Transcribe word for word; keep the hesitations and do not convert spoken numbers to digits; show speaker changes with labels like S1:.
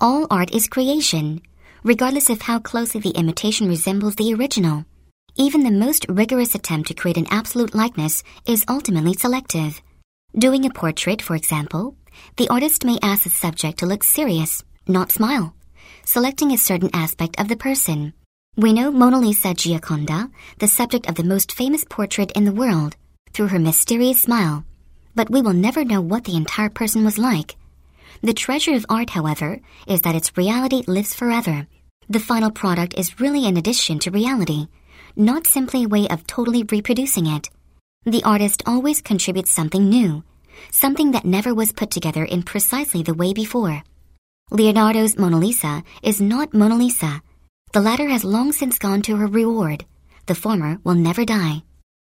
S1: All art is creation, regardless of how closely the imitation resembles the original. Even the most rigorous attempt to create an absolute likeness is ultimately selective. Doing a portrait, for example, the artist may ask the subject to look serious, not smile, selecting a certain aspect of the person. We know Mona Lisa Gioconda, the subject of the most famous portrait in the world, through her mysterious smile, but we will never know what the entire person was like. The treasure of art, however, is that its reality lives forever. The final product is really an addition to reality, not simply a way of totally reproducing it. The artist always contributes something new, something that never was put together in precisely the way before. Leonardo's Mona Lisa is not Mona Lisa. The latter has long since gone to her reward. The former will never die.